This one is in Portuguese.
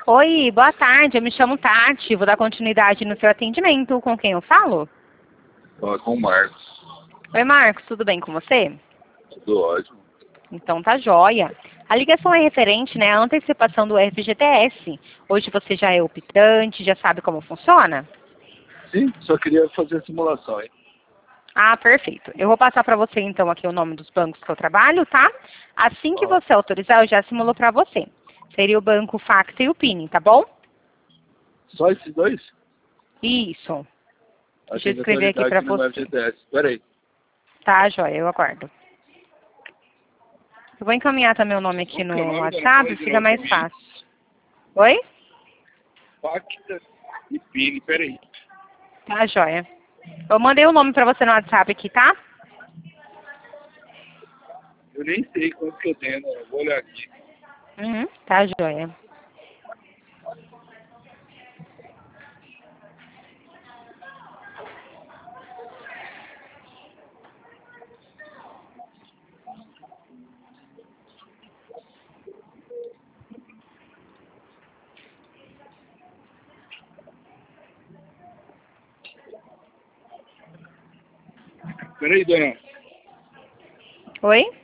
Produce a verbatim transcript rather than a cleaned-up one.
Oi, boa tarde. Eu me chamo Tati. Vou dar continuidade no seu atendimento. Com quem eu falo? Fala com o Marcos. Oi, Marcos. Tudo bem com você? Tudo ótimo. Então tá jóia. A ligação é referente, né, à antecipação do F G T S. Hoje você já é optante, já sabe como funciona? Sim, só queria fazer a simulação, hein? Ah, perfeito. Eu vou passar para você, então, aqui o nome dos bancos que eu trabalho, tá? Assim que Ó, você autorizar, eu já simulo para você. Seria o banco Facta e o Pini, tá bom? só esses dois? Isso. Deixa eu Atende a escrever aqui atualidade para no meu você. F G T S. Pera aí. Tá, joia, eu aguardo. Eu vou encaminhar também o nome aqui Qual que é o no nome, dona? Fala WhatsApp, aí de fica novo pra mais mim. fácil. Oi? Pacta e Pini, pera aí. Tá, joia. Eu mandei o nome pra você no WhatsApp aqui, tá? Eu nem sei quanto que eu tenho, né? Eu vou olhar aqui. Uhum, tá, joia. Pera aí, dona. Oi?